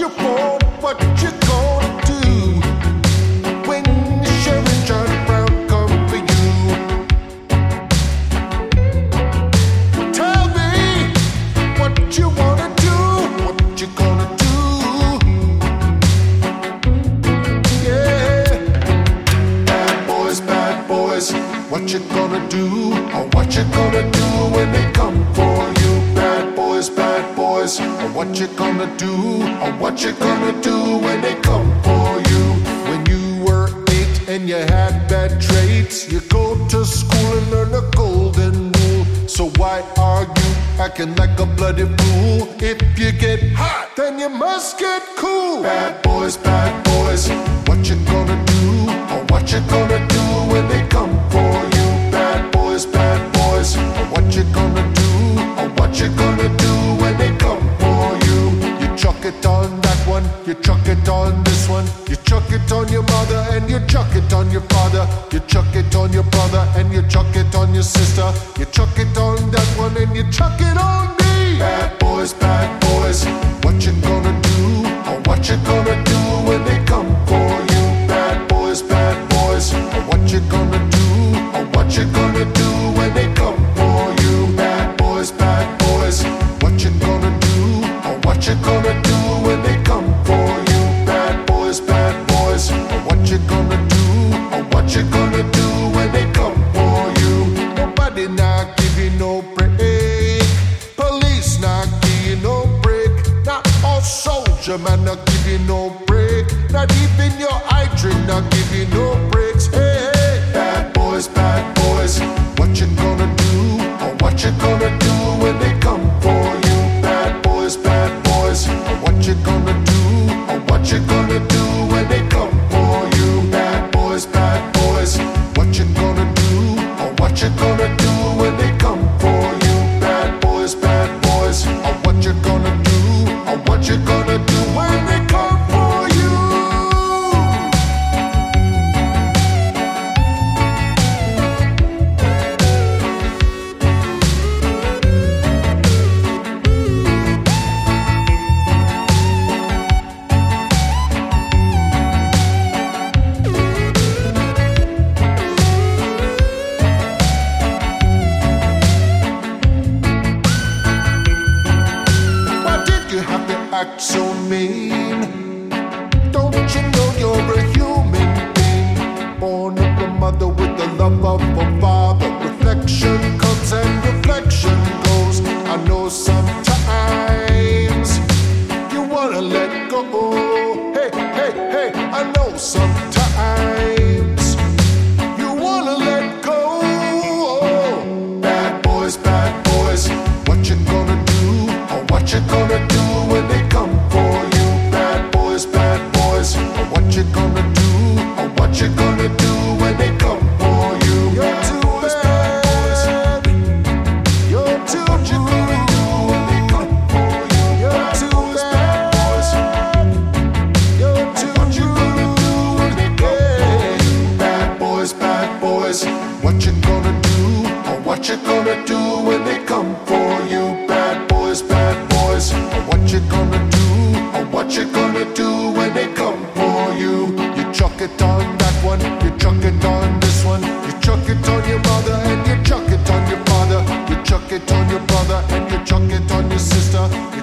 you want, what you gonna do when Sharon John Brown come for you? Tell me what you wanna do, what you gonna do? Yeah, bad boys, what you gonna do, or what you gonna do when they come for you? Bad boys, or what you gonna do, or what you gonna do when they come for you? When you were 8 and you had bad traits, you go to school and learn the golden rule. So why are you acting like a bloody fool? If you get hot, then you must get cool. Bad boys, what you gonna do, or what you gonna do when they come for you? Bad boys, or what you gonna do, or what you gonna do when they come for you? You chuck it on that one, you chuck it on this one, you chuck it on your mother and you chuck it on your father, you chuck it on your brother and you chuck it on your sister, you chuck it on that one and you chuck it on me. Bad boys, what you gonna do, or what you gonna do when they come for you? Bad boys, or what you gonna do, or what you gonna do when they come for you? Bad boys, what you gonna do, or what you gonna do when they come for you? Bad boys, or what you gonna do, or what you gonna do when they come for you? Nobody not give you no break, police not give you no break, not all soldier man not give you no break, not even your eye drink not give you no breaks. Hey, bad boys, what you gonna do, or what you gonna do when they come for you? Bad boys, or what you gonna do, or what you gonna do when they come for you? Bad boys, what you gonna do, or what you gonna do when they come for you? Bad boys, or what you gonna do, or what you gonna do when they come for you? Act so mean. Don't you know you're a human being, born of a mother with the love of a father? Reflection comes and reflection goes. I know sometimes you wanna let go. Hey, I know sometimes you wanna let go. Bad boys, what you gonna do, or what you gonna do when they come for you? Bad boys, or what you gonna do, or what you gonna do when they come for you? You're too bad, you're too what you gonna do when they come for you? You're too bad, you're too what you gonna do when they come for you? Bad boys, what you gonna do, or what you gonna do when they come for you? Bad boys, or what you gonna do, or what you gonna do when they come for you? You chuck it on that one, you chuck it on this one, you chuck it on your mother and you chuck it on your father, you chuck it on your brother and you chuck it on your sister, you